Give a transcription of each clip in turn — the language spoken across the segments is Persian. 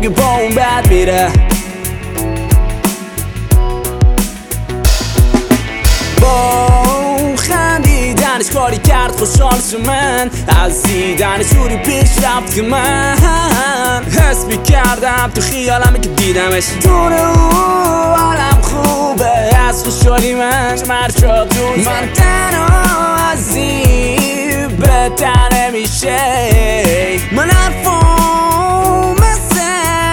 بگه با اون بد میره. با خندیدنش کاری کرد خوشحال شو من، از دیدنش جوری پیش رفت که من حس میکردم تو خیالمه که دیدمش. دور او حالم خوبه از خوشحالی من شد جون من تنها از این بهتر نمیشه. من حرفم مثل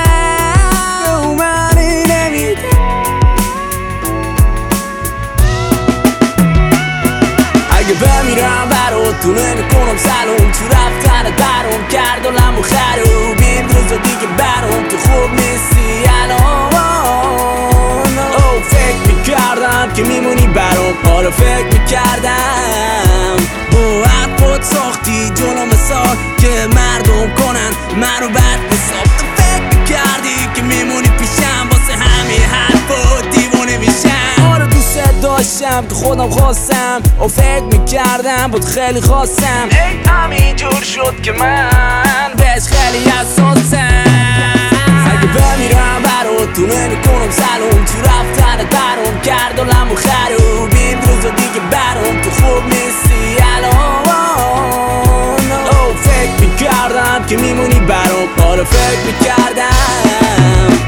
اومنی نمیده. اگه بمیرم برات تو نمیکنم سلام، تو رفتن درم کرد و لمو خروب. این روزا دیگه برام تو خوب نیستی الان. او فکر میکردم که میمونی برام، حالا فکر میکردم با حرفات ساختی جلو مثال که مردم کنن منو بد حساب. تو فکر میکردی که میمونی پیشم، واسه همین حرفات دیوونه میشم. آره دوست داشتم که خودم خواستم و فکر میکردم بود خیلی خواستم. ای همینجور شد که من بهش خیلی حساسم. اگه بمیرم برات تو نمیکنم سلام، تو رفتن درم کرد و لمو خروب. این روزا دیگه برام تو خوب نیستی الان. او فکر میکردم که میمونی برام، حالا فکر میکردم